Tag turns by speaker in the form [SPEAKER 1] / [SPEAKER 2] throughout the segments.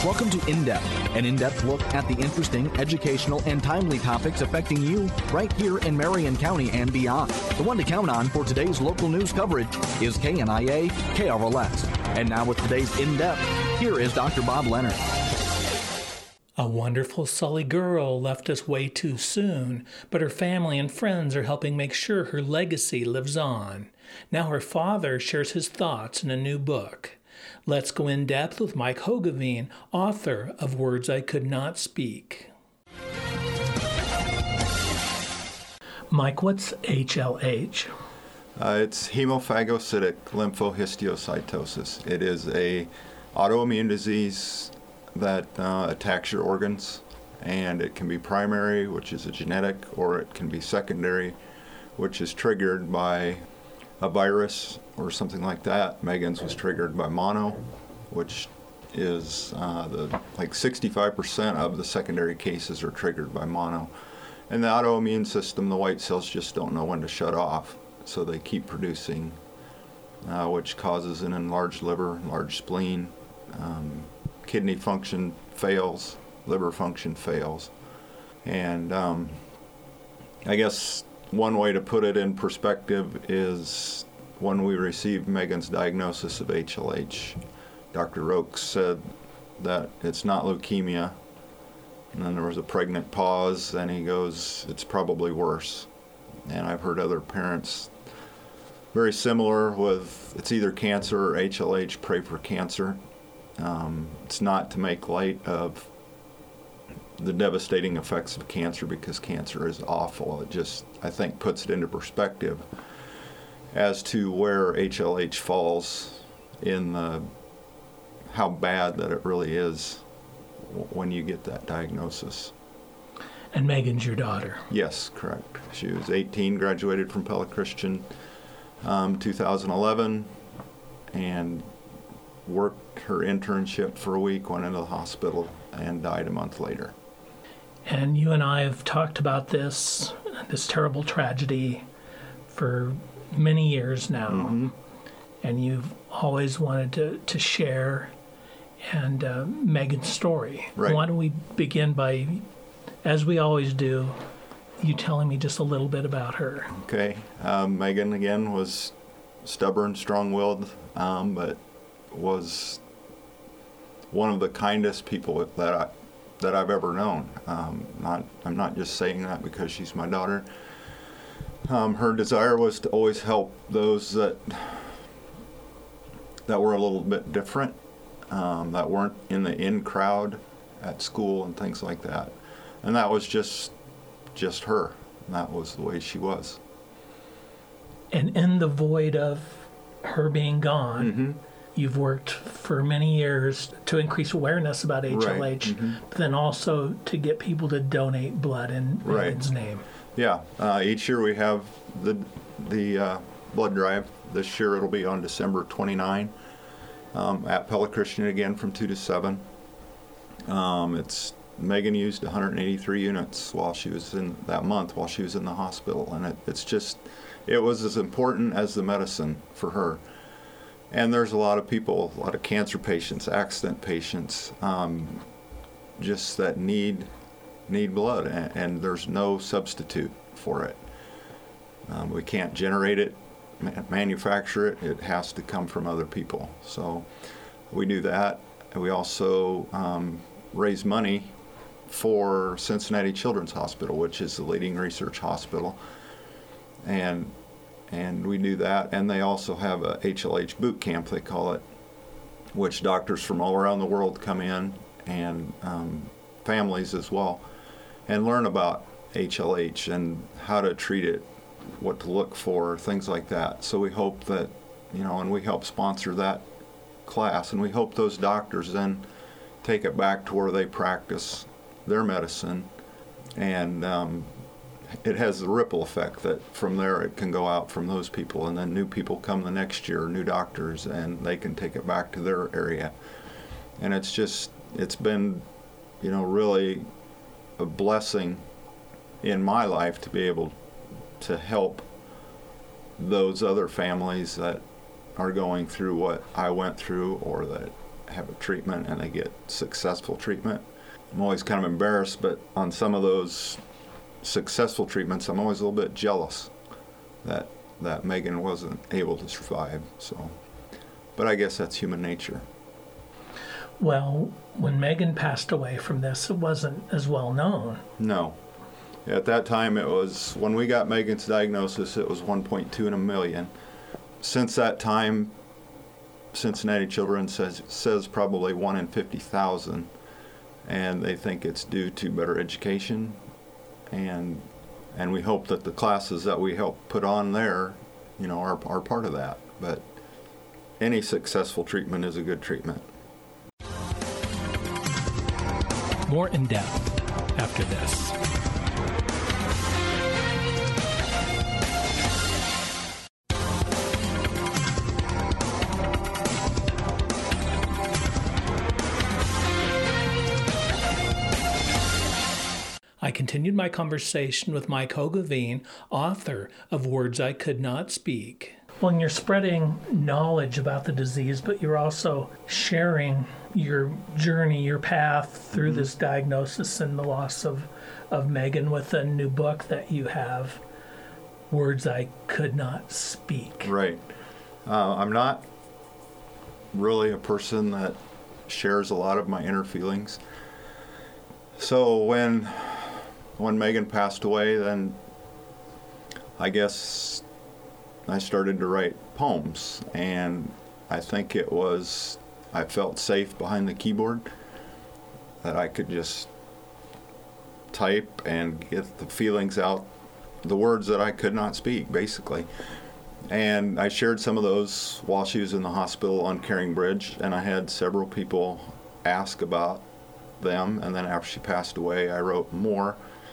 [SPEAKER 1] Welcome to In Depth, an in-depth look at the interesting, educational, and timely topics affecting you right here in Marion County and beyond. The one to count on for today's local news coverage is KNIA KRLS. And now with today's In Depth, here is Dr. Bob Leonard.
[SPEAKER 2] A wonderful Sully girl left us way too soon, but her family and friends are helping make sure her legacy lives on. Now her father shares his thoughts in a new book. Let's go in depth with Mike Hogeveen, author of Words I Could Not Speak. Mike, what's HLH?
[SPEAKER 3] It's hemophagocytic lymphohistiocytosis. It is a autoimmune disease that attacks your organs, and it can be primary, which is a genetic, or it can be secondary, which is triggered by a virus or something like that. Megan's was triggered by mono, which is like 65% of the secondary cases are triggered by mono. And the autoimmune system, the white cells just don't know when to shut off, so they keep producing, which causes an enlarged liver, enlarged spleen, kidney function fails, liver function fails. And I guess one way to put it in perspective is when we received Megan's diagnosis of HLH, Dr. Rokes said that it's not leukemia. And then there was a pregnant pause, and he goes, it's probably worse. And I've heard other parents very similar with, it's either cancer or HLH, pray for cancer. It's not to make light of the devastating effects of cancer, because cancer is awful. It just, I think, puts it into perspective as to where HLH falls in how bad that it really is when you get that diagnosis.
[SPEAKER 2] And Megan's your daughter?
[SPEAKER 3] Yes, correct. She was 18, graduated from Pella Christian 2011, and worked her internship for a week, went into the hospital, and died a month later.
[SPEAKER 2] And you and I have talked about this terrible tragedy for many years now. Mm-hmm. And you've always wanted to share Megan's story.
[SPEAKER 3] Right.
[SPEAKER 2] Why don't we begin by, as we always do, you telling me just a little bit about her.
[SPEAKER 3] Okay. Megan, again, was stubborn, strong-willed, but was one of the kindest people that I've ever known. I'm not just saying that because she's my daughter. Her desire was to always help those that were a little bit different, that weren't in the in crowd at school and things like that. And that was just her. And that was the way she was.
[SPEAKER 2] And in the void of her being gone, mm-hmm. You've worked for many years to increase awareness about HLH, right. Mm-hmm. But then also to get people to donate blood in Megan's name.
[SPEAKER 3] Yeah, each year we have the blood drive. This year it'll be on December 29 at Pella Christian again from 2 to 7. Megan used 183 units while she was in the hospital, and it was as important as the medicine for her. And there's a lot of people, a lot of cancer patients, accident patients, just that need blood, and there's no substitute for it. We can't generate it, manufacture it. It has to come from other people. So we do that. And we also raise money for Cincinnati Children's Hospital, which is the leading research hospital. And we do that, and they also have a HLH boot camp, they call it, which doctors from all around the world come in, and families as well, and learn about HLH and how to treat it, what to look for, things like that. So we hope that, and we help sponsor that class, and we hope those doctors then take it back to where they practice their medicine, and it has the ripple effect that from there it can go out from those people, and then new people come the next year, new doctors, and they can take it back to their area. And it's been, really a blessing in my life to be able to help those other families that are going through what I went through, or that have a treatment and they get successful treatment. I'm always kind of embarrassed, but on some of those successful treatments, I'm always a little bit jealous that Megan wasn't able to survive. So, but I guess that's human nature.
[SPEAKER 2] Well, when Megan passed away from this, it wasn't as well known.
[SPEAKER 3] No. At that time, it was, when we got Megan's diagnosis, it was 1.2 in a million. Since that time, Cincinnati Children's says probably 1 in 50,000, and they think it's due to better education, and we hope that the classes that we help put on there, are part of that. But any successful treatment is a good treatment.
[SPEAKER 2] More in depth after this. I continued my conversation with Mike Hogeveen, author of Words I Could Not Speak. Well, and you're spreading knowledge about the disease, but you're also sharing your journey, your path through this diagnosis and the loss of Megan with a new book that you have, Words I Could Not Speak.
[SPEAKER 3] Right. I'm not really a person that shares a lot of my inner feelings. So when Megan passed away, then I guess I started to write poems, and I think I felt safe behind the keyboard, that I could just type and get the feelings out, the words that I could not speak, basically. And I shared some of those while she was in the hospital on Caring Bridge, and I had several people ask about them, and then after she passed away, I wrote more,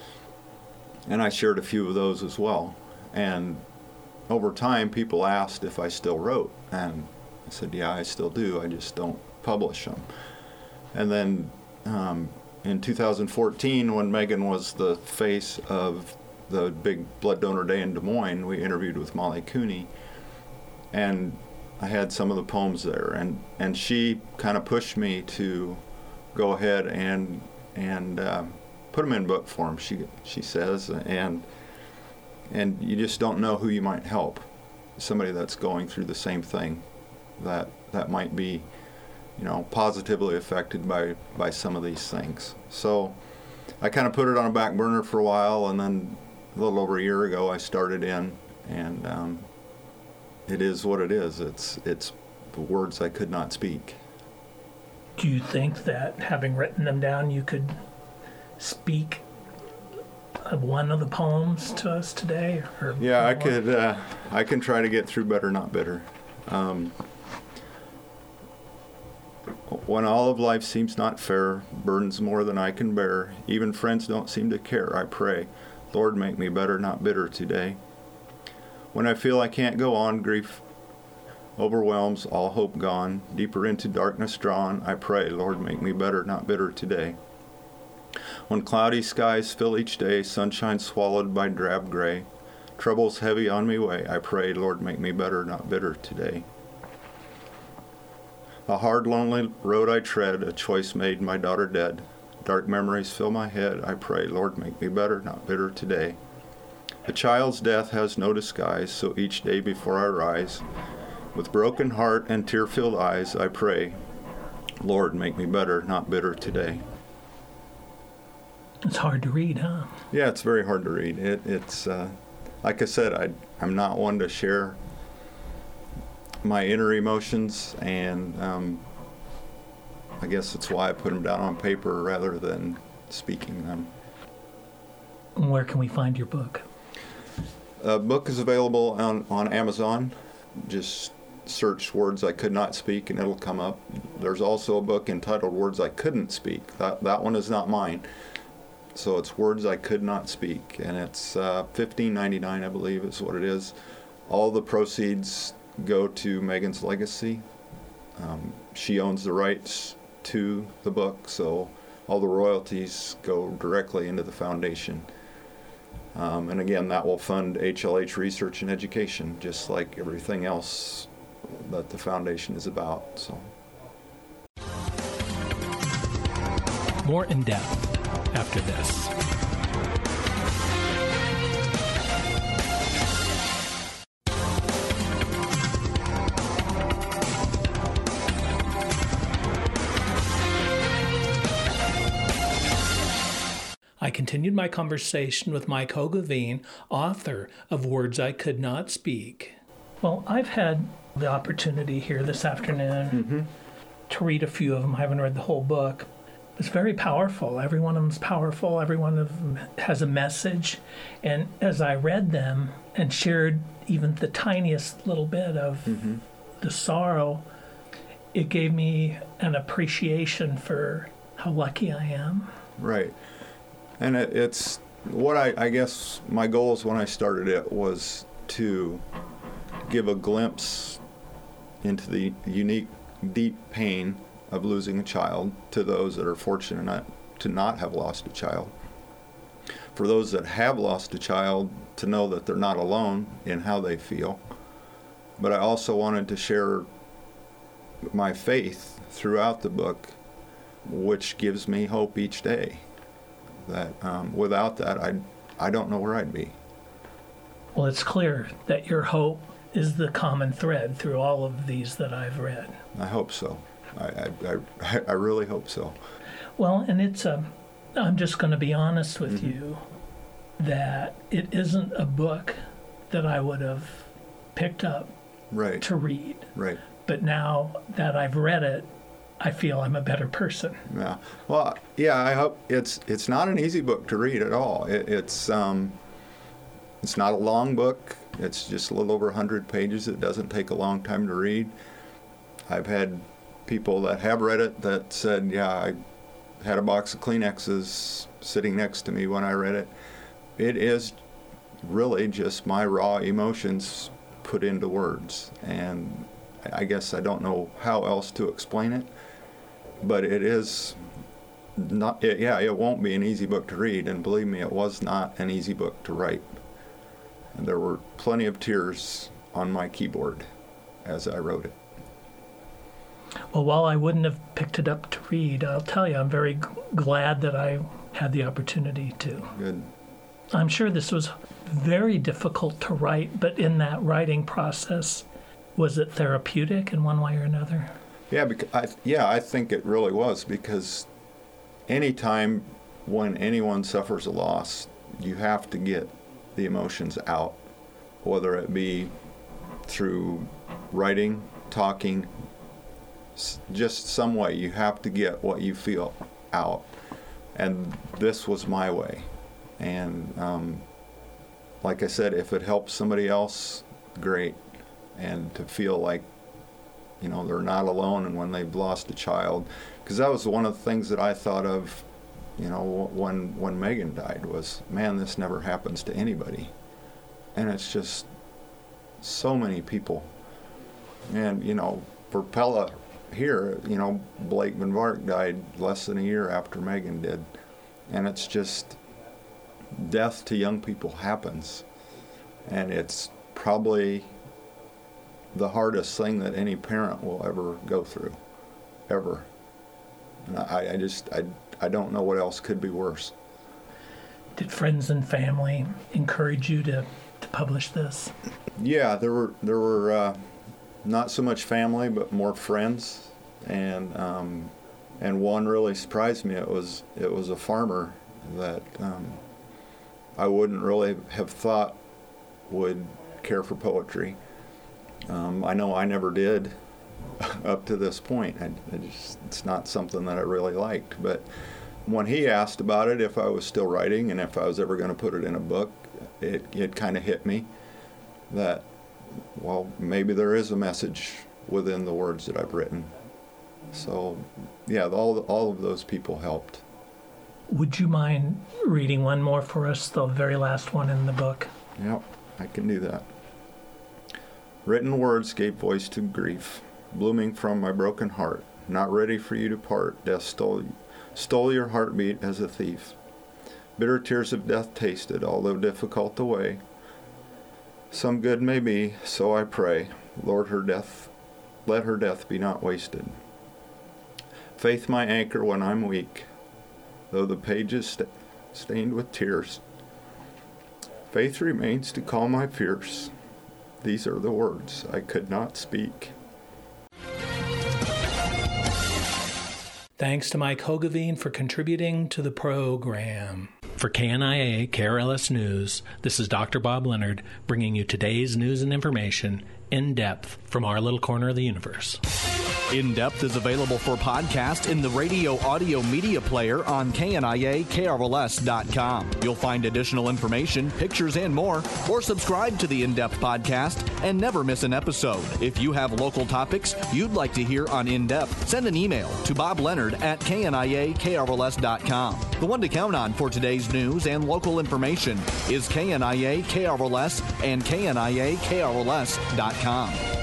[SPEAKER 3] and I shared a few of those as well. And over time, people asked if I still wrote, and I said, yeah, I still do, I just don't publish them. And then in 2014, when Megan was the face of the big blood donor day in Des Moines, we interviewed with Molly Cooney, and I had some of the poems there, and she kind of pushed me to go ahead and put them in book form, she says, and you just don't know who you might help. Somebody that's going through the same thing that might be, positively affected by some of these things. So I kind of put it on a back burner for a while, and then a little over a year ago I started in, and it is what it is. It's the words I could not speak.
[SPEAKER 2] Do you think that having written them down, you could speak one of the poems to us today? Or
[SPEAKER 3] yeah, I could. I can try to get through Better Not Bitter. When all of life seems not fair, burdens more than I can bear, even friends don't seem to care, I pray, Lord, make me better, not bitter today. When I feel I can't go on, grief overwhelms, all hope gone, deeper into darkness drawn, I pray, Lord, make me better, not bitter today. When cloudy skies fill each day, sunshine swallowed by drab gray, troubles heavy on me weigh, I pray, Lord, make me better, not bitter today. A hard, lonely road I tread, a choice made, my daughter dead. Dark memories fill my head, I pray, Lord, make me better, not bitter today. A child's death has no disguise, so each day before I rise, with broken heart and tear-filled eyes, I pray, Lord, make me better, not bitter today.
[SPEAKER 2] It's hard to read, huh?
[SPEAKER 3] Yeah, it's very hard to read. It's like I said, I'm not one to share my inner emotions, and I guess that's why I put them down on paper rather than speaking them.
[SPEAKER 2] Where can we find your book?
[SPEAKER 3] The book is available on Amazon. Just search Words I Could Not Speak and it'll come up. There's also a book entitled Words I Couldn't Speak. That one is not mine. So it's Words I Could Not Speak, and it's $15.99, I believe is what it is. All the proceeds go to Megan's legacy. She owns the rights to the book, so all the royalties go directly into the foundation. And again, that will fund HLH research and education, just like everything else that the foundation is about. So.
[SPEAKER 2] More in depth after this. I continued my conversation with Mike Hogeveen, author of Words I Could Not Speak. Well, I've had the opportunity here this afternoon to read a few of them. I haven't read the whole book. It's very powerful. Every one of them is powerful. Every one of them has a message. And as I read them and shared even the tiniest little bit of the sorrow, it gave me an appreciation for how lucky I am.
[SPEAKER 3] Right. And it's what I guess my goals when I started it was to give a glimpse into the unique, deep pain of losing a child to those that are fortunate to not have lost a child. For those that have lost a child, to know that they're not alone in how they feel. But I also wanted to share my faith throughout the book, which gives me hope each day. That without that, I don't know where I'd be.
[SPEAKER 2] Well, it's clear that your hope is the common thread through all of these that I've read.
[SPEAKER 3] I hope so. I really hope so.
[SPEAKER 2] Well, and I'm just going to be honest with you that it isn't a book that I would have picked up to read. Right. But now that I've read it, I feel I'm a better person.
[SPEAKER 3] Yeah. Well, yeah, I hope it's not an easy book to read at all. It's not a long book. It's just a little over 100 pages. It doesn't take a long time to read. I've had people that have read it that said, yeah, I had a box of Kleenexes sitting next to me when I read it. It is really just my raw emotions put into words. And I guess I don't know how else to explain it. But it is not, it won't be an easy book to read, and believe me, it was not an easy book to write. And there were plenty of tears on my keyboard as I wrote it.
[SPEAKER 2] Well, while I wouldn't have picked it up to read, I'll tell you, I'm very glad that I had the opportunity to.
[SPEAKER 3] Good.
[SPEAKER 2] I'm sure this was very difficult to write, but in that writing process, was it therapeutic in one way or another?
[SPEAKER 3] Yeah, I think it really was, because anytime when anyone suffers a loss, you have to get the emotions out, whether it be through writing, talking, just some way. You have to get what you feel out. And this was my way. And like I said, if it helps somebody else, great. And to feel like, they're not alone and when they've lost a child. Because that was one of the things that I thought of, when Megan died was, man, this never happens to anybody. And it's just so many people. And, for Pella here, Blake Van Vark died less than a year after Megan did. And it's just, death to young people happens. And it's probably the hardest thing that any parent will ever go through, ever. And I don't know what else could be worse.
[SPEAKER 2] Did friends and family encourage you to publish this?
[SPEAKER 3] Yeah, there were not so much family, but more friends, and one really surprised me. It was a farmer that I wouldn't really have thought would care for poetry. I know I never did up to this point. It's not something that I really liked. But when he asked about it, if I was still writing and if I was ever going to put it in a book, it kind of hit me that, well, maybe there is a message within the words that I've written. So, yeah, all of those people helped.
[SPEAKER 2] Would you mind reading one more for us, the very last one in the book?
[SPEAKER 3] Yep, I can do that. Written words gave voice to grief, blooming from my broken heart, not ready for you to part. Death stole your heartbeat as a thief. Bitter tears of death tasted, although difficult the way. Some good may be, so I pray, Lord, let her death be not wasted. Faith my anchor when I'm weak, though the pages stained with tears. Faith remains to calm my fears. These are the words I could not speak.
[SPEAKER 2] Thanks to Mike Hogeveen for contributing to the program. For KNIA KRLS News, this is Dr. Bob Leonard bringing you today's news and information in depth from our little corner of the universe.
[SPEAKER 1] In Depth is available for podcast in the radio audio media player on KNIA-KRLS.com. You'll find additional information, pictures, and more, or subscribe to the In Depth podcast and never miss an episode. If you have local topics you'd like to hear on In Depth, send an email to bobleonard@KNIA-KRLS.com. The one to count on for today's news and local information is KNIA-KRLS and KNIA-KRLS.com.